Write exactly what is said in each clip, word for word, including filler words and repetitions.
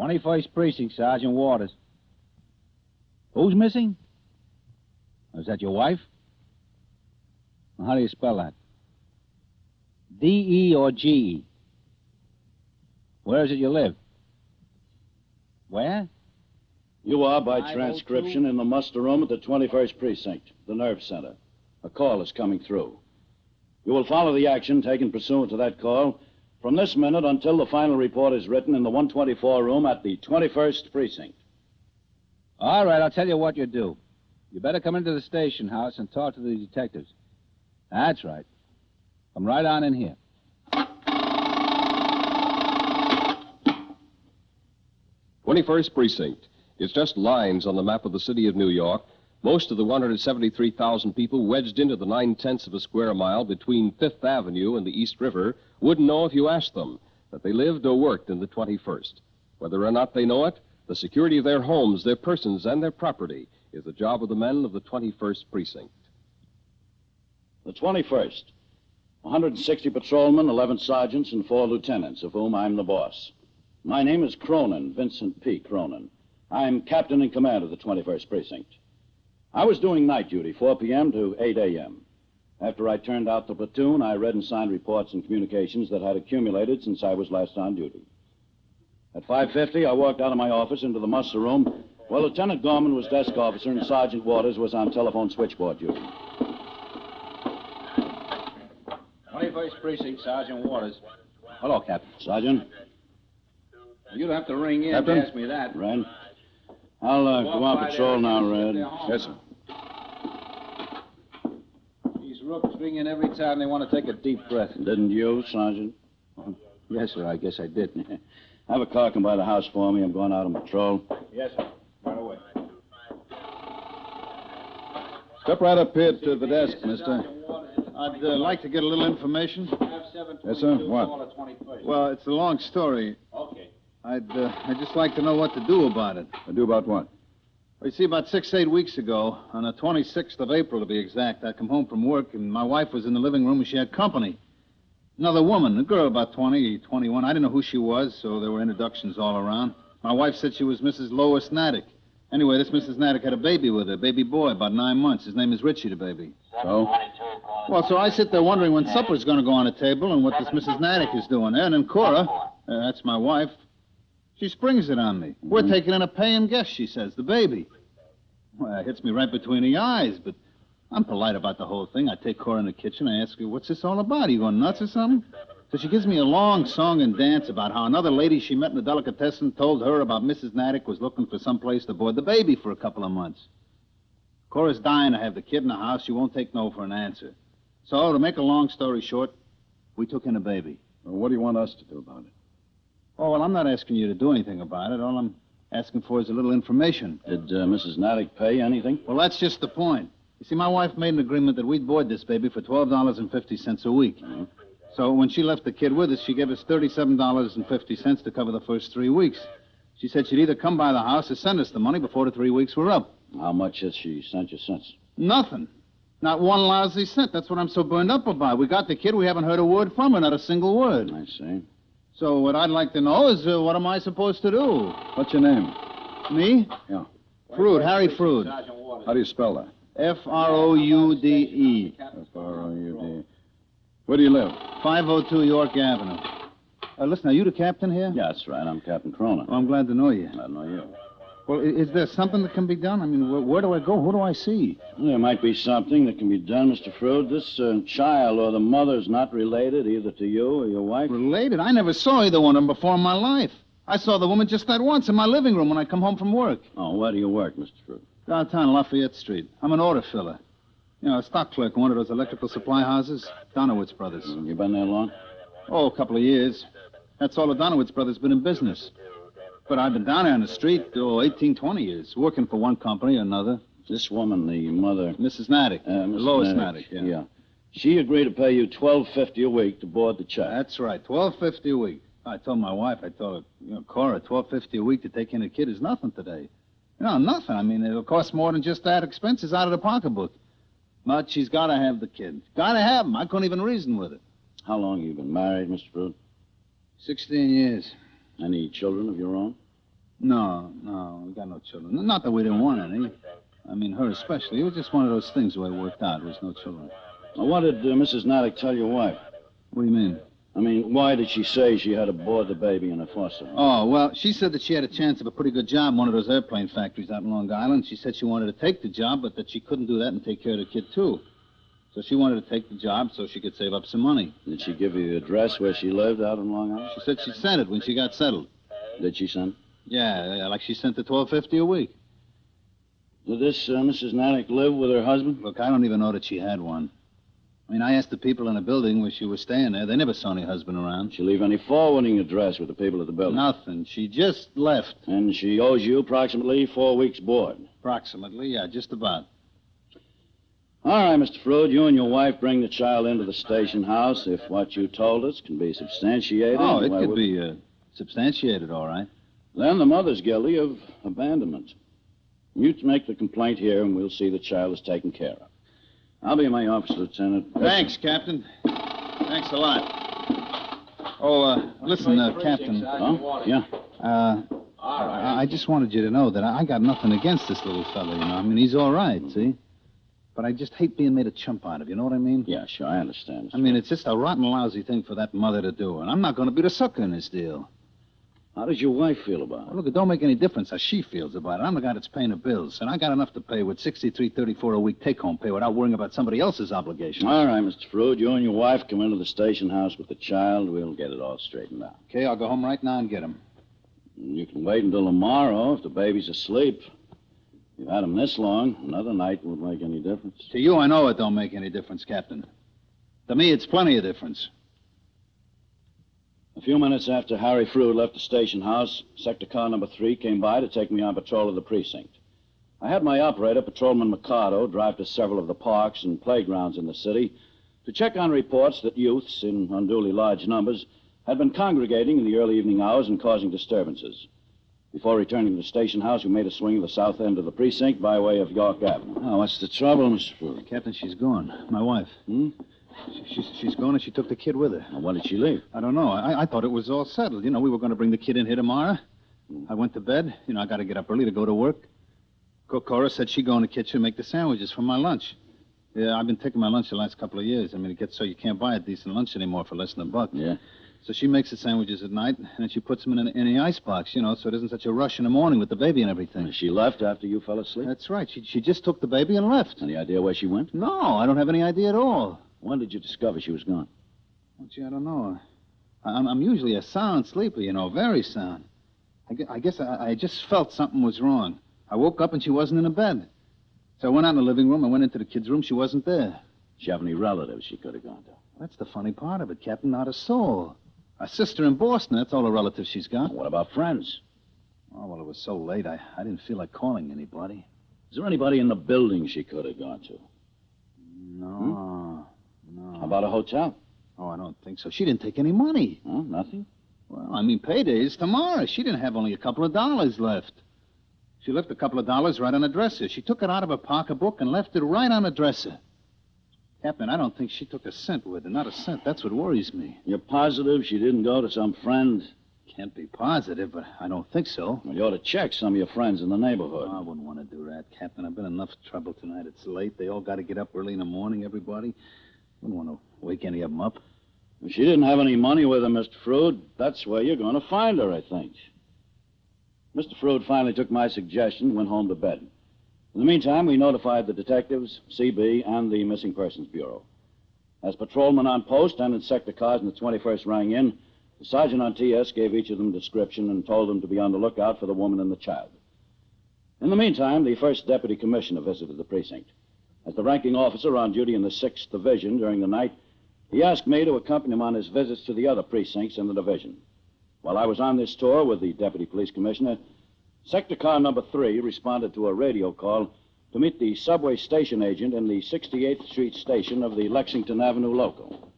twenty-first Precinct, Sergeant Waters. Who's missing? Is that your wife? How do you spell that? D E or G E? Where is it you live? Where? You are, by transcription, in the muster room at the twenty-first Precinct, the nerve center. A call is coming through. You will follow the action taken pursuant to that call from this minute until the final report is written in the one twenty-four room at the twenty-first Precinct. All right, I'll tell you what you do. You better come into the station house and talk to the detectives. That's right. Come right on in here. twenty-first Precinct. It's just lines on the map of the city of New York. Most of the one hundred seventy-three thousand people wedged into the nine-tenths of a square mile between Fifth Avenue and the East River wouldn't know if you asked them that they lived or worked in the twenty-first. Whether or not they know it, the security of their homes, their persons, and their property is the job of the men of the twenty-first Precinct. The twenty-first. one hundred sixty patrolmen, eleven sergeants, and four lieutenants, of whom I'm the boss. My name is Cronin, Vincent P. Cronin. I'm captain in command of the twenty-first Precinct. I was doing night duty, four p.m. to eight a.m. After I turned out the platoon, I read and signed reports and communications that had accumulated since I was last on duty. At five fifty, I walked out of my office into the muster room where Lieutenant Gorman was desk officer and Sergeant Waters was on telephone switchboard duty. twenty-first Precinct, Sergeant Waters. Hello, Captain. Sergeant? You don't have to ring in Captain? to ask me that. Red. I'll uh, go on patrol now, Red. Yes, sir. These rooks ring in every time they want to take a deep breath. Didn't you, Sergeant? Yes, sir, I guess I did. Have a car come by the house for me. I'm going out on patrol. Yes, sir. Right away. Step right up here to the desk, mister. I'd uh, like to get a little information. Yes, sir. What? Well, it's a long story. Okay. I'd, uh, I'd just like to know what to do about it. Do about what? Well, you see, about six, eight weeks ago, on the twenty-sixth of April to be exact, I come home from work, and my wife was in the living room, and she had company. Another woman, a girl about twenty, twenty-one. I didn't know who she was, so there were introductions all around. My wife said she was Missus Lois Natick. Anyway, this Missus Natick had a baby with her, a baby boy, about nine months. His name is Richie, the baby. So? Well, so I sit there wondering when supper's going to go on the table and what this Missus Natick is doing there. And then Cora, uh, that's my wife, she springs it on me. We're taking in a paying guest, she says, the baby. Well, it hits me right between the eyes, but I'm polite about the whole thing. I take Cora in the kitchen. I ask her, what's this all about? Are you going nuts or something? So she gives me a long song and dance about how another lady she met in the delicatessen told her about Missus Natick was looking for some place to board the baby for a couple of months. Cora's dying to have the kid in the house. She won't take no for an answer. So, to make a long story short, we took in a baby. Well, what do you want us to do about it? Oh, well, I'm not asking you to do anything about it. All I'm asking for is a little information. Did uh, Missus Natick pay anything? Well, that's just the point. You see, my wife made an agreement that we'd board this baby for twelve dollars and fifty cents a week. Mm-hmm. So when she left the kid with us, she gave us thirty-seven dollars and fifty cents to cover the first three weeks. She said she'd either come by the house or send us the money before the three weeks were up. How much has she sent you since? Nothing. Not one lousy cent. That's what I'm so burned up about. We got the kid. We haven't heard a word from her, not a single word. I see. So what I'd like to know is, uh, what am I supposed to do? What's your name? Me? Yeah. Frood, Harry Frood. How do you spell that? F R O U D E. F R O U D. Where do you live? five oh two York Avenue. Uh, listen, are you the captain here? Yeah, that's right. I'm Captain Cronin. Well, I'm glad to know you. I know you. Well, i- is there something that can be done? I mean, where, where do I go? Who do I see? There might be something that can be done, Mister Frood. This uh, child or the mother's not related either to you or your wife. Related? I never saw either one of them before in my life. I saw the woman just that once in my living room when I come home from work. Oh, where do you work, Mister Frood? Downtown Lafayette Street. I'm an order filler. You know, a stock clerk in one of those electrical supply houses. Donowitz Brothers. You been there long? Oh, a couple of years. That's all the Donowitz Brothers been in business. But I've been down there on the street, oh, eighteen, twenty years, working for one company or another. This woman, the mother... Missus Natick. Uh, Missus Lois Natick, Natick, yeah. yeah. She agreed to pay you twelve fifty a week to board the child. That's right, twelve fifty a week. I told my wife, I told her, you know, Cora, twelve fifty a week to take in a kid is nothing today. You know, nothing. I mean, it'll cost more than just that. Expenses out of the pocketbook. But she's got to have the kid. Got to have him. I couldn't even reason with it. How long you been married, Mister Frood? Sixteen years. Any children of your own? No, no, we got no children. Not that we didn't want any. I mean, her especially. It was just one of those things the way it worked out. There was no children. Now, what did uh, Missus Natick tell your wife? What do you mean? I mean, why did she say she had to board the baby in a foster home? Oh, well, she said that she had a chance of a pretty good job in one of those airplane factories out in Long Island. She said she wanted to take the job, but that she couldn't do that and take care of the kid, too. So she wanted to take the job so she could save up some money. Did she give you the address where she lived out in Long Island? She said she'd send it when she got settled. Did she send? Yeah, yeah, like she sent the twelve fifty a week. Did this uh, Missus Natick live with her husband? Look, I don't even know that she had one. I mean, I asked the people in the building where she was staying there. They never saw any husband around. Did she leave any forwarding address with the people at the building? Nothing. She just left. And she owes you approximately four weeks' board. Approximately, yeah, just about. All right, Mister Frood, you and your wife bring the child into the station house if what you told us can be substantiated. Oh, it why could would- be uh, substantiated, all right. Then the mother's guilty of abandonment. You make the complaint here, and we'll see the child is taken care of. I'll be in my office, Lieutenant. Thanks, Captain. Thanks a lot. Oh, uh, listen, uh, Captain. Huh? Yeah. Uh, I, I just wanted you to know that I I got nothing against this little fella, you know. I mean, he's all right, see? But I just hate being made a chump out of, you know what I mean? Yeah, sure, I understand. I mean, it's just a rotten, lousy thing for that mother to do, and I'm not going to be the sucker in this deal. How does your wife feel about Well, it? look, it don't make any difference how she feels about it. I'm the guy that's paying the bills, and I got enough to pay with sixty-three thirty-four a week take-home pay without worrying about somebody else's obligations. All right, Mister Frood, you and your wife come into the station house with the child. We'll get it all straightened out. Okay, I'll go home right now and get him. You can wait until tomorrow if the baby's asleep. You've had him this long. Another night won't make any difference. To you, I know it don't make any difference, Captain. To me, it's plenty of difference. A few minutes after Harry Frood left the station house, sector car number three came by to take me on patrol of the precinct. I had my operator, Patrolman Mercado, drive to several of the parks and playgrounds in the city to check on reports that youths, in unduly large numbers, had been congregating in the early evening hours and causing disturbances. Before returning to the station house, we made a swing of the south end of the precinct by way of York Avenue. Oh, what's the trouble, Mister Frood? Captain, she's gone. My wife. Hmm? She, she's, she's gone and she took the kid with her. Now, when did she leave? I don't know. I, I thought it was all settled. You know, we were going to bring the kid in here tomorrow. I went to bed. You know, I got to get up early to go to work. Cook Cora said she'd go in the kitchen and make the sandwiches for my lunch. Yeah, I've been taking my lunch the last couple of years. I mean, it gets so you can't buy a decent lunch anymore for less than a buck. Yeah. So she makes the sandwiches at night, and then she puts them in, an, in the icebox, you know, so it isn't such a rush in the morning with the baby and everything. She left after you fell asleep? That's right. She, she just took the baby and left. Any idea where she went? No, I don't have any idea at all. When did you discover she was gone? Well, gee, I don't know. I, I'm, I'm usually a sound sleeper, you know, very sound. I, gu- I guess I, I just felt something was wrong. I woke up and she wasn't in the bed. So I went out in the living room. I went into the kid's room. She wasn't there. Did she have any relatives she could have gone to? That's the funny part of it, Captain. Not a soul. A sister in Boston. That's all the relatives she's got. What about friends? Oh, well, it was so late. I, I didn't feel like calling anybody. Is there anybody in the building she could have gone to? No. No. How about a hotel? Oh, I don't think so. She didn't take any money. Huh? Nothing? Well, I mean, payday's tomorrow. She didn't have only a couple of dollars left. She left a couple of dollars right on the dresser. She took it out of her pocketbook and left it right on the dresser. Captain, I don't think she took a cent with her. Not a cent. That's what worries me. You're positive she didn't go to some friend? Can't be positive, but I don't think so. Well, you ought to check some of your friends in the neighborhood. Oh, I wouldn't want to do that, Captain. I've been in enough trouble tonight. It's late. They all got to get up early in the morning, everybody. Wouldn't want to wake any of them up. If she didn't have any money with her, Mister Frood, that's where you're going to find her, I think. Mister Frood finally took my suggestion and went home to bed. In the meantime, we notified the detectives, C B, and the Missing Persons Bureau. As patrolmen on post and in sector cars in the twenty-first rang in, the sergeant on T S gave each of them a description and told them to be on the lookout for the woman and the child. In the meantime, the first deputy commissioner visited the precinct. As the ranking officer on duty in the sixth Division during the night, he asked me to accompany him on his visits to the other precincts in the division. While I was on this tour with the deputy police commissioner, sector car number three responded to a radio call to meet the subway station agent in the sixty-eighth Street station of the Lexington Avenue local.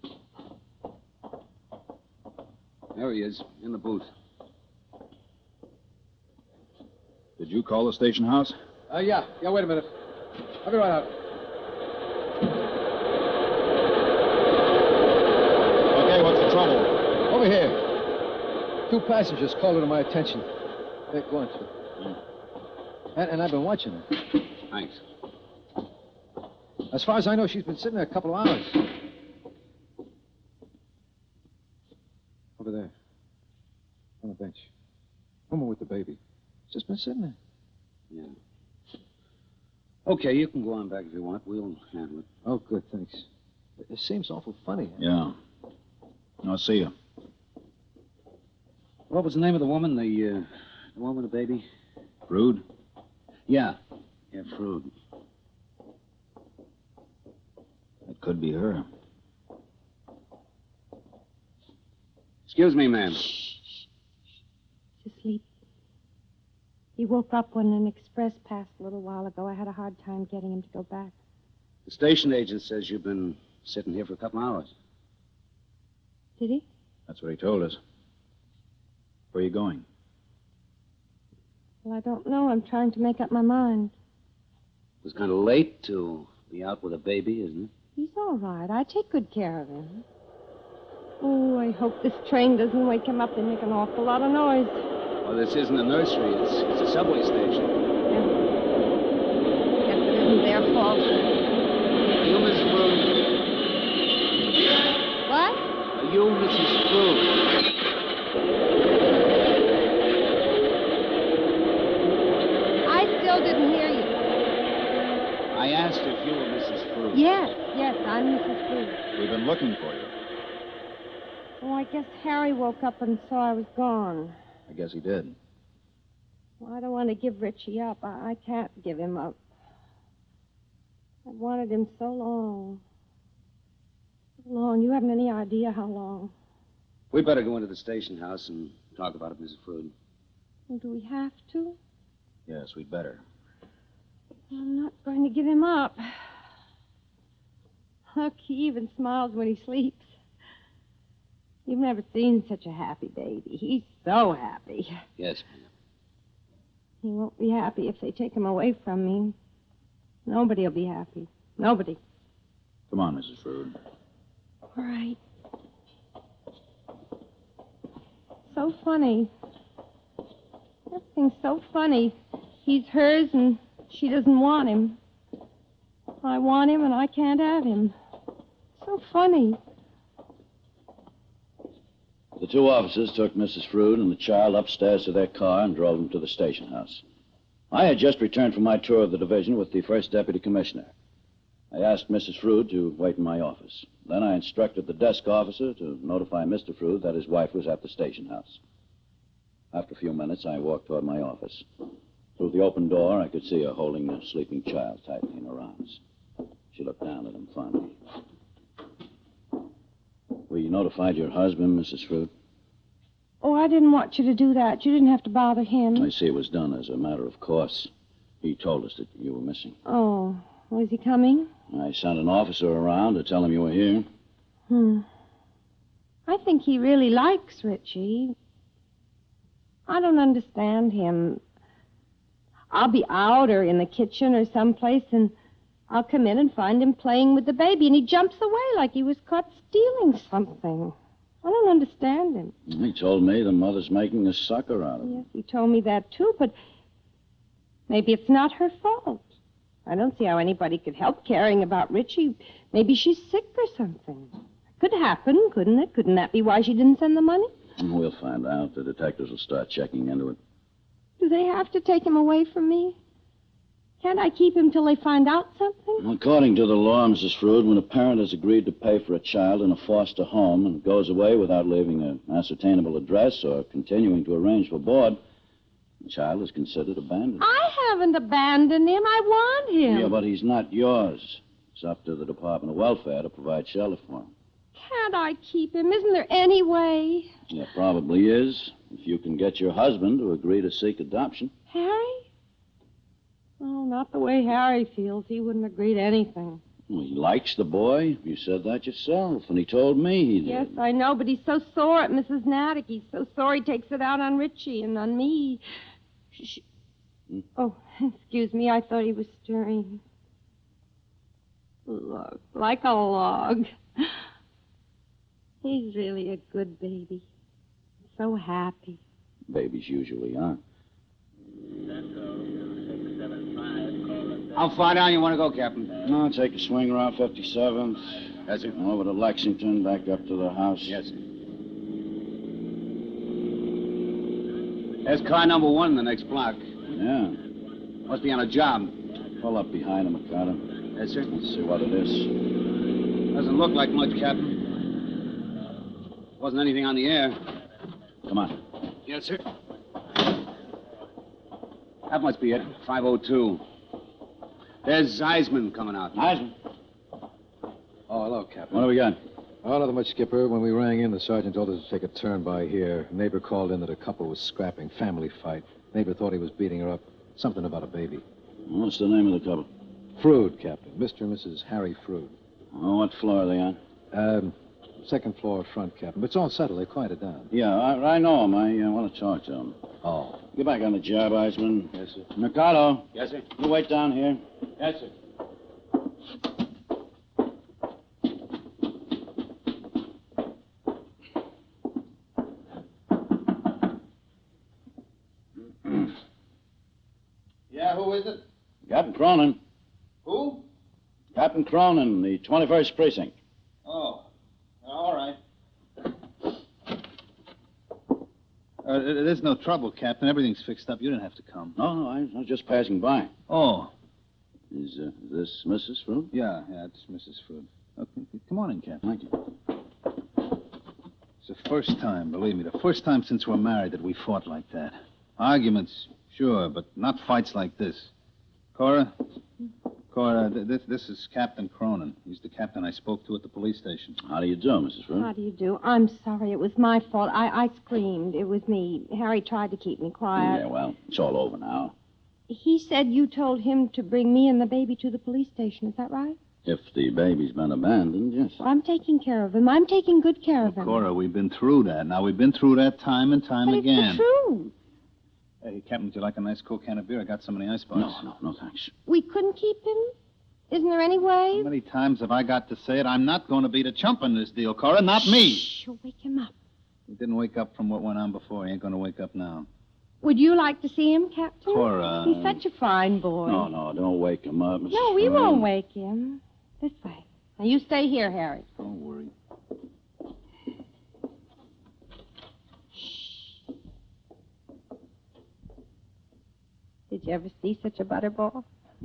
There he is, in the booth. Did you call the station house? Uh, yeah. Yeah, wait a minute. I'll be right out. Okay, what's the trouble? Over here. Two passengers called it to my attention. Hey, go on, sir. And, and I've been watching her. Thanks. As far as I know, she's been sitting there a couple of hours. Over there. On the bench. Woman with the baby. She's just been sitting there. Yeah. Okay, you can go on back if you want. We'll handle it. Oh, good, thanks. It, it seems awful funny. Yeah. I'll see you. What was the name of the woman? The, uh, the one with the baby? Rude? Yeah. Yeah, Frood. That could be her. Excuse me, ma'am. He's asleep. He woke up when an express passed a little while ago. I had a hard time getting him to go back. The station agent says you've been sitting here for a couple hours. Did he? That's what he told us. Where are you going? Well, I don't know. I'm trying to make up my mind. It was kind of late to be out with a baby, isn't it? He's all right. I take good care of him. Oh, I hope this train doesn't wake him up. They make an awful lot of noise. Well, this isn't a nursery. It's, it's a subway station. Yeah. Guess it isn't their fault. You, Missus Frood? What? Are you Missus Frood? I still didn't hear you. I asked if you were Missus Frood. Yes, yes, I'm Missus Booth. We've been looking for you. Oh, I guess Harry woke up and saw I was gone. I guess he did. Well, I don't want to give Richie up. I, I can't give him up. I've wanted him so long. So long. You haven't any idea how long. We'd better go into the station house and talk about it, Missus Frood. Well, do we have to? Yes, we'd better. I'm not going to give him up. Look, he even smiles when he sleeps. You've never seen such a happy baby. He's so happy. Yes, ma'am. He won't be happy if they take him away from me. Nobody will be happy. Nobody. Come on, Missus Frood. All right. So funny. Everything's so funny. He's hers and she doesn't want him. I want him and I can't have him. So funny. The two officers took Missus Frood and the child upstairs to their car and drove them to the station house. I had just returned from my tour of the division with the first deputy commissioner. I asked Missus Frood to wait in my office. Then I instructed the desk officer to notify Mister Frood that his wife was at the station house. After a few minutes, I walked toward my office. Through the open door, I could see her holding the sleeping child tightly in her arms. She looked down at him fondly. Well, you notified your husband, Missus Frood? Oh, I didn't want you to do that. You didn't have to bother him. I see it was done as a matter of course. He told us that you were missing. Oh, was he coming? I sent an officer around to tell him you were here. Hmm. I think he really likes Richie. I don't understand him. I'll be out or in the kitchen or someplace, and I'll come in and find him playing with the baby, and he jumps away like he was caught stealing something. I don't understand him. He told me the mother's making a sucker out of him. Yes, he told me that, too, but maybe it's not her fault. I don't see how anybody could help caring about Richie. Maybe she's sick or something. Could happen, couldn't it? Couldn't that be why she didn't send the money? We'll find out. The detectives will start checking into it. Do they have to take him away from me? Can't I keep him till they find out something? According to the law, Missus Frood, when a parent has agreed to pay for a child in a foster home and goes away without leaving an ascertainable address or continuing to arrange for board, the child is considered abandoned. I haven't abandoned him. I want him. Yeah, but he's not yours. It's up to the Department of Welfare to provide shelter for him. Can't I keep him? Isn't there any way? There probably is, if you can get your husband to agree to seek adoption. Harry? Oh, not the way Harry feels. He wouldn't agree to anything. Well, he likes the boy. You said that yourself, and he told me he did. Yes, I know, but he's so sore at Missus Natick. He's so sore he takes it out on Richie and on me. Sh- Hmm? Oh, excuse me. I thought he was stirring. Look, like a log. He's really a good baby. So happy. Babies usually are. How far down you want to go, Captain? No, take a swing around fifty-seventh. That's it. Over to Lexington, back up to the house. Yes, sir. There's car number one in the next block. Yeah. Must be on a job. Pull up behind him, Mikado. Yes, sir. Let's see what it is. Doesn't look like much, Captain. Wasn't anything on the air. Come on. Yes, sir. That must be it. five oh two. There's Eisman coming out. Eisman. Oh, hello, Captain. What do we got? Oh, nothing much, Skipper. When we rang in, the sergeant told us to take a turn by here. A neighbor called in that a couple was scrapping. Family fight. Neighbor thought he was beating her up. Something about a baby. What's the name of the couple? Frood, Captain. Mister and Missus Harry Frood. Oh, what floor are they on? Um, second floor front, Captain. But it's all settled. They quieted down. Yeah, I, I know them. I uh, want to talk to them. Oh. Get back on the job, Eisman. Yes, sir. Mikado, Yes, sir. you wait down here. Yes, sir. Yeah, who is it? Captain Cronin. Who? Captain Cronin, the twenty-first Precinct. Oh, all right. Uh, there's no trouble, Captain. Everything's fixed up. You didn't have to come. No, no, I was just passing by. Oh, Is uh, this Missus Fruit? yeah, yeah, it's Missus Frood. Okay, come on in, Captain. Thank you. It's the first time, believe me, the first time since we're married that we fought like that. Arguments, sure, but not fights like this. Cora? Cora, th- this, this is Captain Cronin. He's the captain I spoke to at the police station. How do you do, Missus Fruit? How do you do? I'm sorry. It was my fault. I, I screamed. It was me. Harry tried to keep me quiet. Yeah, well, it's all over now. He said you told him to bring me and the baby to the police station. Is that right? If the baby's been abandoned, yes. Well, I'm taking care of him. I'm taking good care of him. Cora, we've been through that. Now, we've been through that time and time but again. it's the truth. Hey, Captain, would you like a nice cool can of beer? I got some in the icebox. No, no, no, thanks. We couldn't keep him? Isn't there any way? How many times have I got to say it? I'm not going to be the chump in this deal, Cora. Not me. Shh, you'll wake him up. He didn't wake up from what went on before. He ain't going to wake up now. Would you like to see him, Captain? Cora. He's such a fine boy. No, no, don't wake him up, Missus No, we Fruit. won't wake him. This way. Now, you stay here, Harry. Don't worry. Did you ever see such a butterball?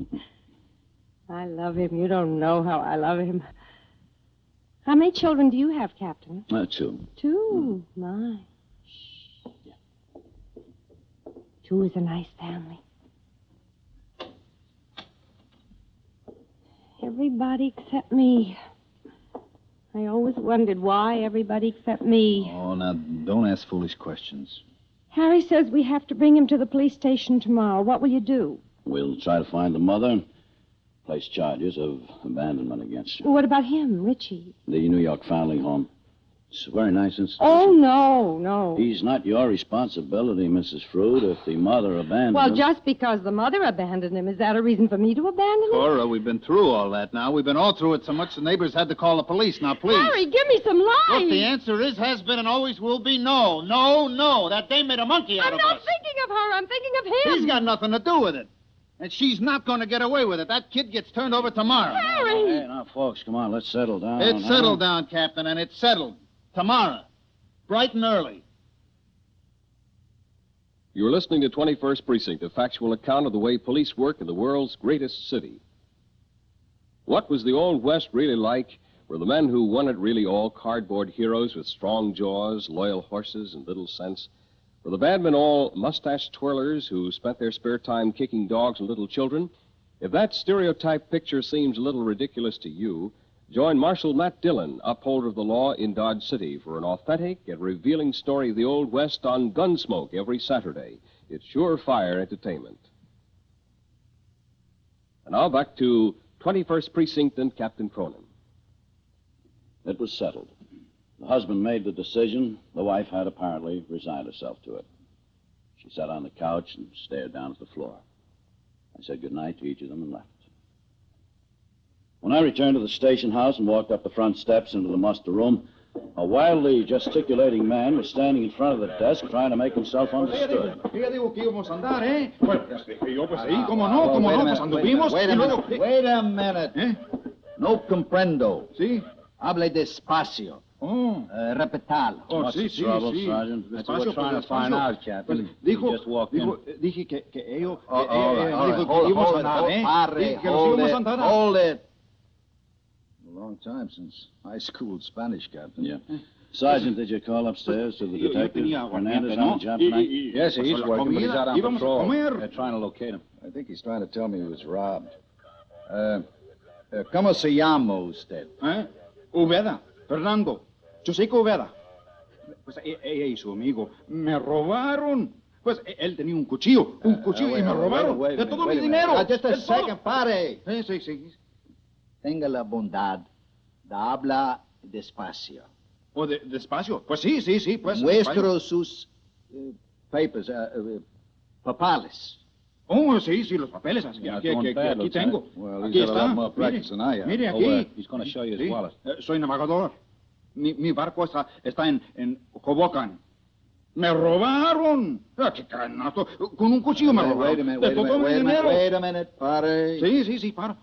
I love him. You don't know how I love him. How many children do you have, Captain? Uh, two. Two. My. Shh. Two is a nice family. Everybody except me. I always wondered why everybody except me. Oh, now, don't ask foolish questions. Harry says we have to bring him to the police station tomorrow. What will you do? We'll try to find the mother and place charges of abandonment against her. What about him, Richie? The New York Family Home. It's a very nice institution. Oh, no, no. He's not your responsibility, Missus Fruit, if the mother abandoned Well, him. just because the mother abandoned him, is that a reason for me to abandon him? Cora, we've been through all that now. We've been all through it so much the neighbors had to call the police. Now, please. Harry, give me some lies. Look, the answer is, has been, and always will be no. No, no. That dame made a monkey out I'm of not us. thinking of her. I'm thinking of him. He's got nothing to do with it. And she's not going to get away with it. That kid gets turned over tomorrow. Harry! Hey, now, folks, come on, let's settle down. It's huh? settled down, Captain, and it's settled. Tomorrow. Bright and early. You're listening to twenty-first Precinct, a factual account of the way police work in the world's greatest city. What was the Old West really like? Were the men who won it really all cardboard heroes with strong jaws, loyal horses, and little sense? Were the bad men all mustache twirlers who spent their spare time kicking dogs and little children? If that stereotype picture seems a little ridiculous to you, join Marshal Matt Dillon, upholder of the law in Dodge City, for an authentic and revealing story of the Old West on Gunsmoke every Saturday. It's surefire entertainment. And now back to twenty-first Precinct and Captain Cronin. It was settled. The husband made the decision. The wife had apparently resigned herself to it. She sat on the couch and stared down at the floor. I said goodnight to each of them and left. When I returned to the station house and walked up the front steps into the muster room, A wildly gesticulating man was standing in front of the desk trying to make himself understood. Ella dijo que íbamos a andar, ¿eh? Bueno, este, que yo pues ahí, ¿cómo no? ¿Cómo no? Pues anduvimos Wait y a luego... minute. Wait a minute. ¿Eh? No comprendo. ¿Sí? Hable despacio. Oh, Uh, repetalo. oh What's sí, the sí, trouble, sí. Sergeant? That's what we're trying to find out, Captain. Pues, dijo, We just walked in. dijo, eh, dije que, que ellos... Oh, eh, all eh, right, all dijo right. que Hold, íbamos hold a it, andar, hold, ¿eh? pare, Dije que nos hold íbamos it, a andar. hold it. A long time since high school Spanish, Captain. Yeah. Sergeant, did you call upstairs to the Yo, yo detective tenía Hernandez aguardiente, on ¿no? the job Y- tonight? y- y- Yes, pues, he's la working, but he's comida, out on íbamos a patrol. comer. They're trying to locate him. I think he's trying to tell me he was robbed. Uh, uh, ¿Cómo se llama usted? ¿Eh? Uveda, Fernando, Chosico Uveda. Pues e- ella y su amigo me robaron. Pues e- él tenía un cuchillo, un cuchillo Uh, y me wait, robaron wait, wait a de minute, todo wait mi a minute. dinero. Uh, just a de todo. second, pare. Sí, sí, sí. Tenga la bondad de hablar despacio. O de, despacio. Pues sí, sí, sí, pues. Muestro sus uh, papers, uh, uh, papales. Oh, sí, sí, los papeles. Aquí, Yeah, aquí, doing aquí, aquí, bad, aquí Lieutenant. tengo. Well, Aquí he's got a está. lot more Mire, practice than I have. mire, Oh, aquí. uh, he's going to show you his Sí, wallet. eh, soy navegador. Mi, mi barco está, está en, en Hoboken. Me robaron. Ah, qué canasto. Con un cuchillo me Wait, robaron. wait a minute, de wait a todo minute, mi wait a minute, dinero. wait a minute, pare. Sí, sí, sí, para.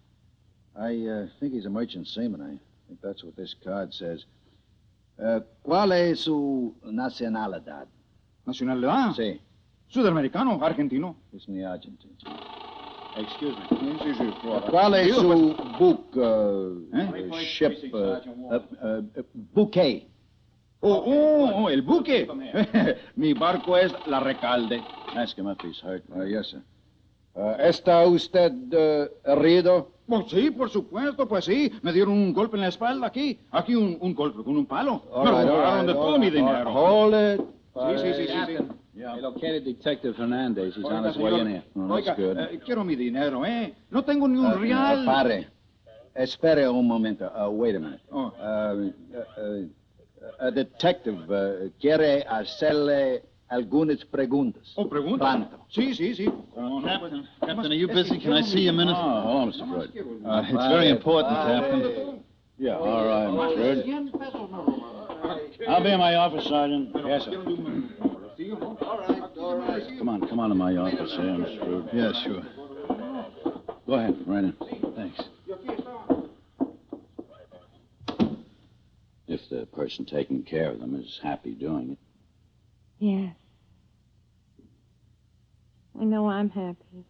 I uh, think he's a merchant seaman. I think that's what this card says. Uh, ¿Cuál es su nacionalidad? Nacionalidad. Sí, Sudamericano, argentino. it's in the Argentine. Excuse me. Sí, sí, sí. ¿Cuál es Digo, su book, uh, ¿Eh? uh, ship, uh, uh, uh, uh, bouquet? Oh, oh, oh, el buque. Mi barco es la Recalde. Ask him if he's hurt. Uh, yes, sir. Uh, ¿Está usted uh, herido? Pues sí, por supuesto, pues sí. Me dieron un golpe en la espalda aquí. Aquí un, un golpe con un palo. All Me right, all robaron right, de all todo mi right, all right. dinero. Hold it. Sí, sí, sí, sí, sí. Captain, Yeah. they located Detective Hernandez. He's on Oiga, his way in señor, here. Oh, that's oiga, good. eh, quiero mi dinero, ¿eh? No tengo ni un Uh, real. uh, pare. Espere un momento. Uh, wait a minute. Oh. Uh, uh, uh, a detective uh, quiere hacerle algunas preguntas. Oh, pregunta. Pronto. Sí, sí, sí. Oh, no, Captain, pues, Captain, es- are you es que busy? Can quiero I mi see you a minute? Oh, hold on, Mister Fred. Uh, it's very important, Captain. Yeah, all right, Mister Fred. I'll be in my office, Sergeant. Yes, sir. Come on, come on to my office here, Mister Fred. Yeah, sure. Go ahead, right in. Thanks. If the person taking care of them is happy doing it. Yes. I know I'm happy.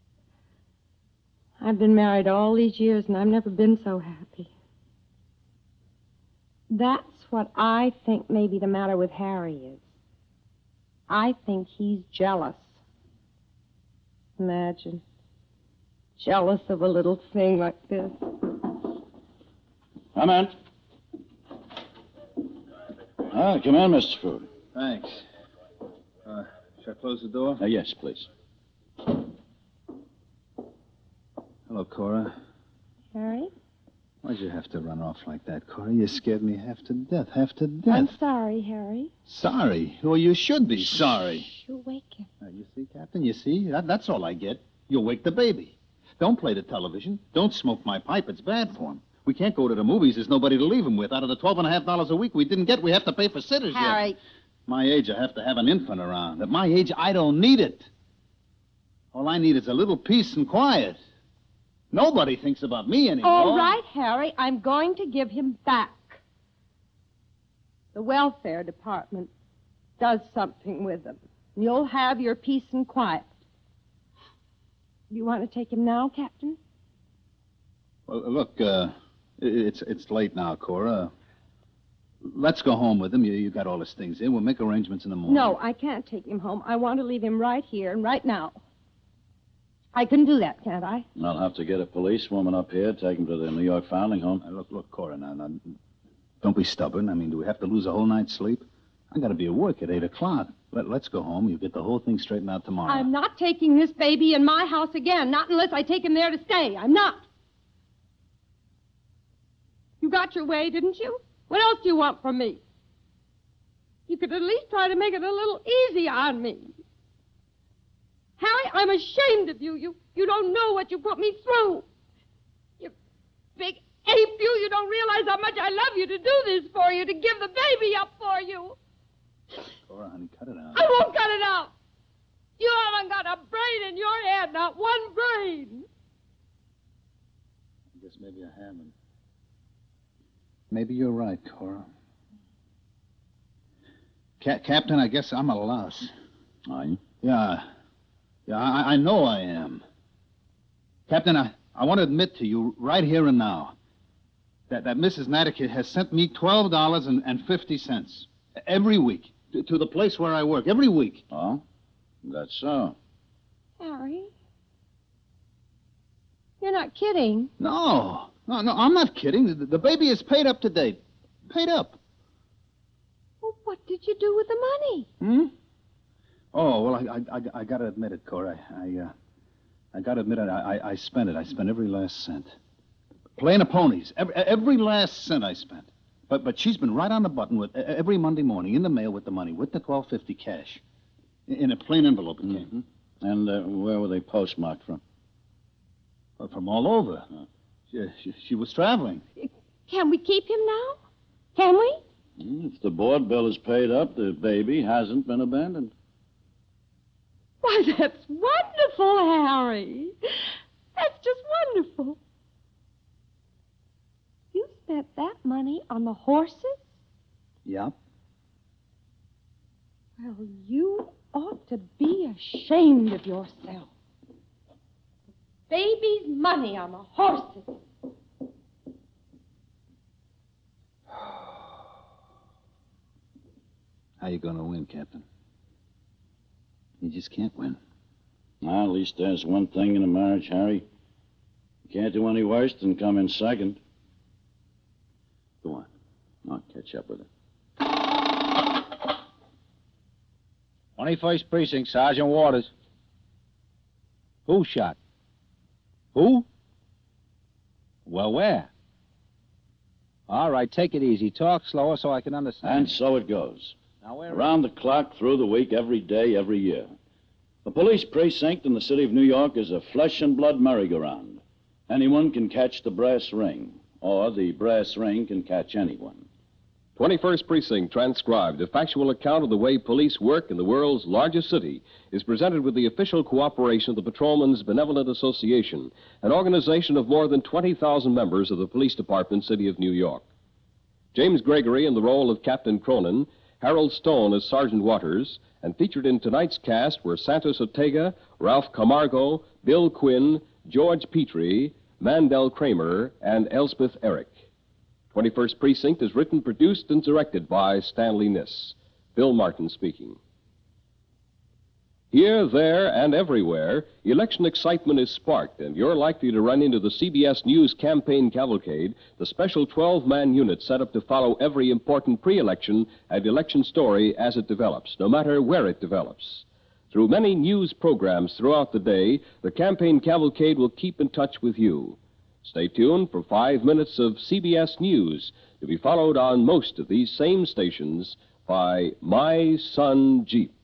I've been married all these years, and I've never been so happy. That's what I think may be the matter with Harry is. I think he's jealous. Imagine. Jealous of a little thing like this. Come in. Ah, come in, Mister Fred. Thanks. Uh, shall I close the door? Uh, yes, please. Hello, Cora. Harry? Why'd you have to run off like that, Cora? You scared me half to death, half to I'm death. sorry, Harry. Sorry? Well, you should be sorry. You'll wake him. Uh, you see, Captain, you see? That, that's all I get. You'll wake the baby. Don't play the television. Don't smoke my pipe. It's bad for him. We can't go to the movies. There's nobody to leave him with. Out of the twelve and a half dollars a week we didn't get, we have to pay for sitters yet. Harry. My age, I have to have an infant around. At my age, I don't need it. All I need is a little peace and quiet. Nobody thinks about me anymore. All right, Harry. I'm going to give him back. The welfare department does something with him. You'll have your peace and quiet. You want to take him now, Captain? Well, look, uh, it's it's late now, Cora. Let's go home with him. You, you got all his things in. We'll make arrangements in the morning. No, I can't take him home. I want to leave him right here and right now. I can do that, can't I? I'll have to get a policewoman up here, take him to the New York Foundling Home. Uh, look, look, Cora, now, now, don't be stubborn. I mean, do we have to lose a whole night's sleep? I got to be at work at eight o'clock. Let, let's go home. You get the whole thing straightened out tomorrow. I'm not taking this baby in my house again, not unless I take him there to stay. I'm not. You got your way, didn't you? What else do you want from me? You could at least try to make it a little easy on me. Harry, I'm ashamed of you. You you don't know what you put me through. You big ape you. You don't realize how much I love you to do this for you, to give the baby up for you. Cora, honey, cut it out. I won't cut it out. You haven't got a brain in your head, not one brain. I guess maybe I haven't. Maybe you're right, Cora. Ca- Captain, I guess I'm a louse. Are you? Yeah. Yeah, I, I know I am. Captain, I, I want to admit to you right here and now that, that Missus Natick has sent me twelve dollars and fifty cents every week to, to the place where I work, every week. Oh? That's so. Harry? You're not kidding. No. No, no, I'm not kidding. The, the baby is paid up to date. Paid up. Well, what did you do with the money? Hmm? Oh, well, I, I, I, I got to admit it, Cora. I, I, uh, I got to admit it. I, I, I spent it. I spent every last cent. Playing the ponies. Every, every last cent I spent. But, but she's been right on the button with every Monday morning in the mail with the money, with the twelve fifty cash, in, in a plain envelope. It came. Mm-hmm. And uh, where were they postmarked from? Well, from all over. Uh, she, she, she was traveling. Can we keep him now? Can we? If the board bill is paid up, the baby hasn't been abandoned. Why, that's wonderful, Harry. That's just wonderful. You spent that money on the horses? Yep. Well, you ought to be ashamed of yourself. Baby's money on the horses. How you going to win, Captain? You just can't win. Well, at least there's one thing in a marriage, Harry. You can't do any worse than come in second. Go on. I'll catch up with it. twenty-first Precinct, Sergeant Waters. Who shot? Who? Well, where? All right, take it easy. Talk slower so I can understand. And so it goes. Now, where Around the clock, through the week, every day, every year. The police precinct in the city of New York is a flesh and blood merry-go-round. Anyone can catch the brass ring, or the brass ring can catch anyone. twenty-first Precinct, transcribed, a factual account of the way police work in the world's largest city, is presented with the official cooperation of the Patrolmen's Benevolent Association, an organization of more than twenty thousand members of the Police Department, City of New York. James Gregory in the role of Captain Cronin, Harold Stone as Sergeant Waters, and featured in tonight's cast were Santos Ortega, Ralph Camargo, Bill Quinn, George Petrie, Mandel Kramer, and Elspeth Eric. twenty-first Precinct is written, produced, and directed by Stanley Niss. Bill Martin speaking. Here, there, and everywhere, election excitement is sparked, and you're likely to run into the C B S News Campaign Cavalcade, the special twelve-man unit set up to follow every important pre-election and election story as it develops, no matter where it develops. Through many news programs throughout the day, the Campaign Cavalcade will keep in touch with you. Stay tuned for five minutes of C B S News, to be followed on most of these same stations by My Son Jeep.